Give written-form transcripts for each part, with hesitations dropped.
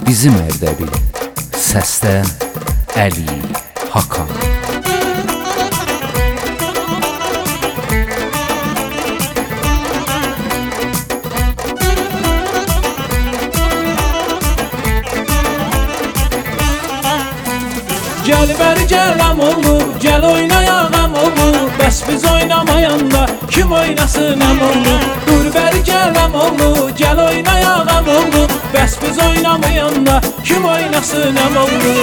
bizim evdə bil. Səsdə Əli Hakan. Gel beri gel Əmoğlu, gel oynayaq Əmoğlu. Bəs biz oynamayanda kim oynasın Əmoğlu? Dur beri gel Əmoğlu, gel oynayaq Əmoğlu. Bəs biz oynamayanda kim oynasın Əmoğlu?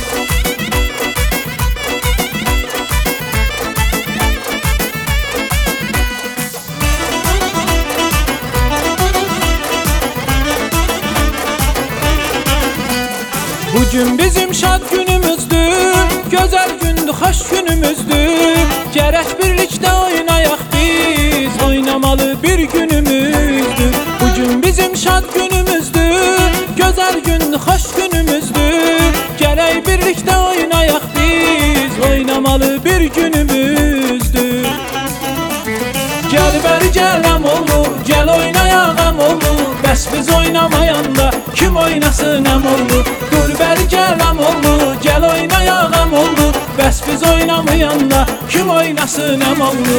Bugün bizim şad günümüzdür, güzel gündür, hoş günümüzdür. Gerek birlikte oynayaq biz, oynamalı bir günümüzdür. Bugün bizim şad günümüzdür, güzel gündür, hoş günümüzdür. Gerek birlikte oynayaq biz, oynamalı bir günümüzdür. Gel beri gel Əmoğlu, gel oynayaq Əmoğlu. Bəs biz oynamayanda kim oynasın Əmoğlu? Dur beri gel Əmoğlu, gel oynayaq Əmoğlu. Bəs biz oynamayanda kim oynasın Əmoğlu?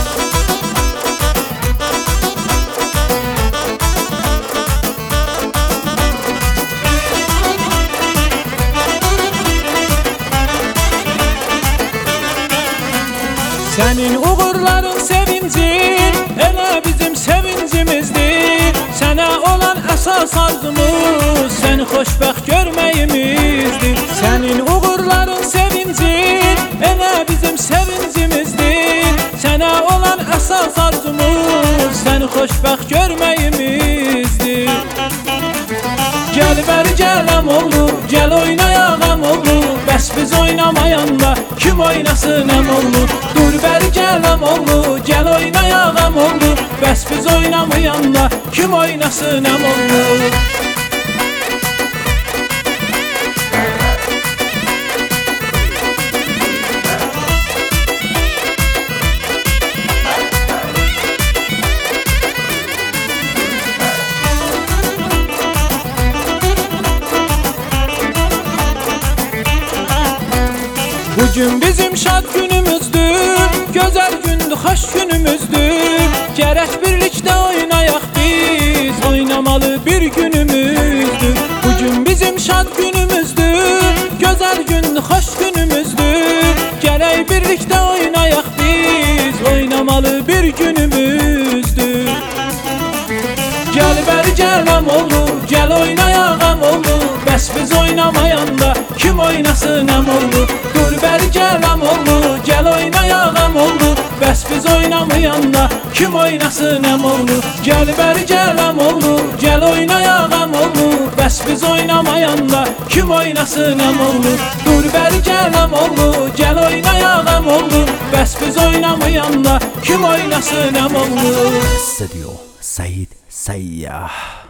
Senin uğurların sevincin, elə bizim sevincimizdir. Sənə olan əsas arzumuz, səni xoşbəxt görməyimizdir. Sənin uğurların sevincin, elə bizim sevincimizdir. Sənə olan əsas arzumuz, səni xoşbəxt görməyimizdir. Gel beri gel Əmoğlu, gel oynayaq Əmoğlu. Bəs biz oynamayanda kim oynasın Əmoğlu? Dur beri gel Əmoğlu, gel oynayaq Əmoğlu. Bəs biz oynamayanda kim oynasın Əmoğlu? Bugün bizim şad günümüzdür, güzel gündür, hoş günümüzdür. Gerek birlikte oynayaq biz, oynamalı bir günümüzdür. Bugün bizim şad günümüzdür, güzel gündür, hoş günümüzdür. Gerek birlikte oynayaq biz, oynamalı bir günümüzdür. Gel beri gel Əmoğlu, gel oynayaq Əmoğlu. Bəs biz oynamayanda kim oynasın Əmoğlu? Dur beri gel Əmoğlu, gel oynayaq Əmoğlu. Bəs biz oynamayanda kim oynasın Əmoğlu? Gel beri gel Əmoğlu, gel oynayaq Əmoğlu. Bəs biz oynamayanda kim oynasın Əmoğlu? Dur beri gel Əmoğlu, gel oynayaq Əmoğlu. Bəs biz oynamayanda kim oynasın Əmoğlu? Stüdyo Said Sayyah.